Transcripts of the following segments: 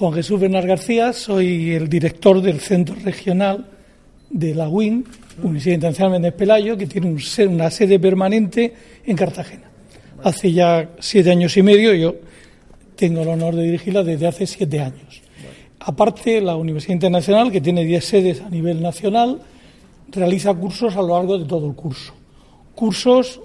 Juan Jesús Bernal García, soy el director del Centro Regional de la UIN, Universidad Internacional Méndez Pelayo, que tiene una sede permanente en Cartagena. Hace ya 7 años y medio, yo tengo el honor de dirigirla desde hace 7 años. Aparte, la Universidad Internacional, que tiene 10 sedes a nivel nacional, realiza cursos a lo largo de todo el curso. Cursos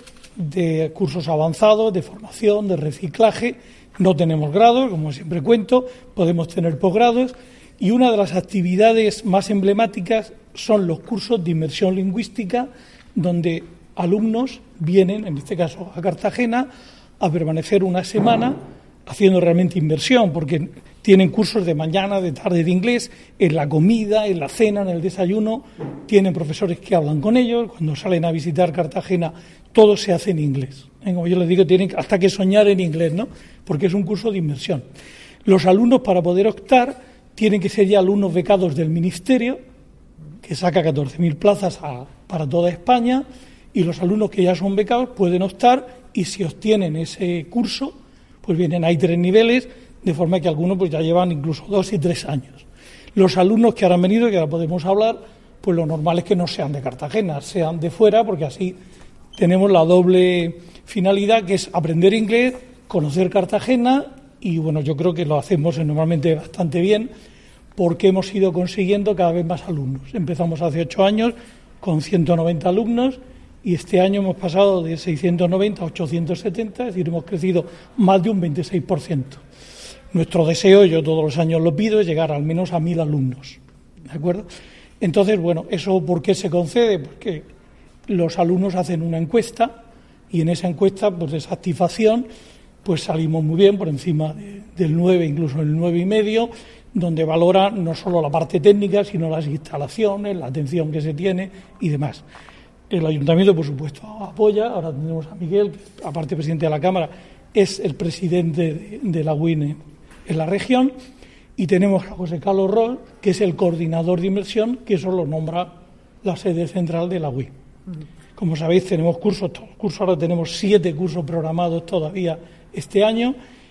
avanzados, de formación, de reciclaje. No tenemos grados, como siempre cuento, podemos tener posgrados, y una de las actividades más emblemáticas son los cursos de inmersión lingüística, donde alumnos vienen, en este caso a Cartagena, a permanecer una semana haciendo realmente inmersión, porque tienen cursos de mañana, de tarde de inglés, en la comida, en la cena, en el desayuno, tienen profesores que hablan con ellos, cuando salen a visitar Cartagena todo se hace en inglés. Como yo les digo, tienen hasta que soñar en inglés, ¿no? Porque es un curso de inmersión. Los alumnos, para poder optar, tienen que ser ya alumnos becados del Ministerio, que saca 14.000 plazas para toda España, y los alumnos que ya son becados pueden optar, y si obtienen ese curso, pues vienen, hay 3 niveles, de forma que algunos pues ya llevan incluso 2 y 3 años. Los alumnos que ahora han venido, que ahora podemos hablar, pues lo normal es que no sean de Cartagena, sean de fuera, porque así tenemos la doble finalidad, que es aprender inglés, conocer Cartagena, y bueno, yo creo que lo hacemos normalmente bastante bien, porque hemos ido consiguiendo cada vez más alumnos. Empezamos hace 8 años con 190 alumnos, y este año hemos pasado de 690 a 870, es decir, hemos crecido más de un 26%. Nuestro deseo, yo todos los años lo pido, es llegar al menos a 1.000 alumnos, ¿de acuerdo? Entonces, bueno, ¿eso por qué se concede? Porque los alumnos hacen una encuesta, y en esa encuesta, pues de satisfacción, pues salimos muy bien, por encima del 9, incluso el 9,5, donde valora no solo la parte técnica, sino las instalaciones, la atención que se tiene y demás. El Ayuntamiento, por supuesto, apoya. Ahora tenemos a Miguel, que, aparte presidente de la Cámara, es el presidente de la UIN en la región, y tenemos a José Carlos Ross, que es el coordinador de inmersión, que eso lo nombra la sede central de la UIN. Como sabéis, tenemos cursos, ahora tenemos 7 cursos programados todavía este año,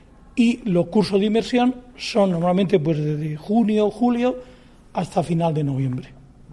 y los cursos de inmersión son normalmente pues desde junio, julio, hasta final de noviembre.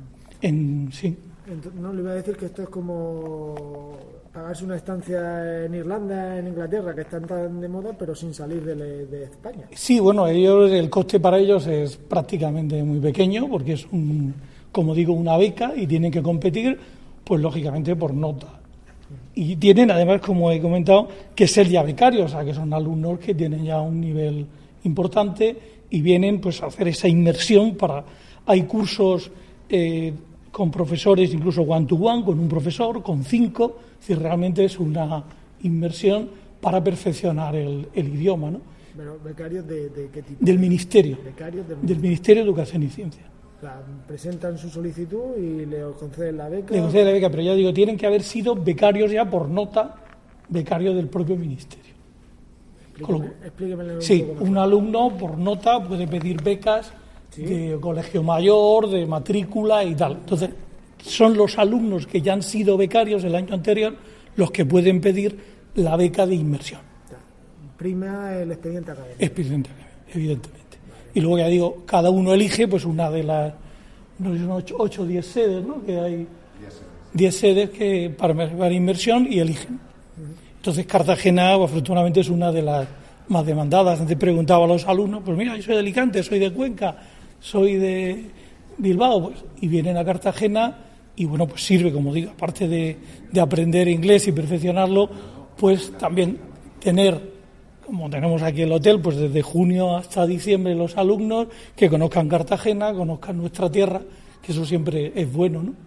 Sí. No, le iba a decir que esto es como pagarse una estancia en Irlanda, en Inglaterra, que están tan de moda, pero sin salir de España. Sí, bueno, el coste para ellos es prácticamente muy pequeño, porque es, como digo, una beca, y tienen que competir, pues lógicamente por nota. Y tienen, además, como he comentado, que ser ya becarios, o sea, que son alumnos que tienen ya un nivel importante y vienen pues a hacer esa inmersión. Hay cursos con profesores, incluso one-to-one, con un profesor, con 5, es decir, realmente es una inmersión para perfeccionar el idioma, ¿no? Pero becarios de qué tipo? Del Ministerio. Becarios del Ministerio de Educación y Ciencia. O sea, presentan su solicitud y le conceden la beca. Le conceden la beca, pero ya digo, tienen que haber sido becarios ya por nota, becarios del propio Ministerio. Explíquemelo sí, un alumno por nota puede pedir becas, ¿sí?, de colegio mayor, de matrícula y tal. Entonces, son los alumnos que ya han sido becarios el año anterior los que pueden pedir la beca de inmersión. Prima el expediente académico. Evidentemente. Vale. Y luego, ya digo, cada uno elige pues una de las 8 o 10 sedes, ¿no?, que hay. 10 sedes que para inmersión, y eligen. Entonces, Cartagena, afortunadamente, es una de las más demandadas. Antes preguntaba a los alumnos, pues mira, yo soy de Alicante, soy de Cuenca, soy de Bilbao, pues, y vienen a Cartagena, y bueno, pues sirve, como digo, aparte de aprender inglés y perfeccionarlo, pues también tener, como tenemos aquí el hotel, pues desde junio hasta diciembre los alumnos que conozcan Cartagena, conozcan nuestra tierra, que eso siempre es bueno, ¿no?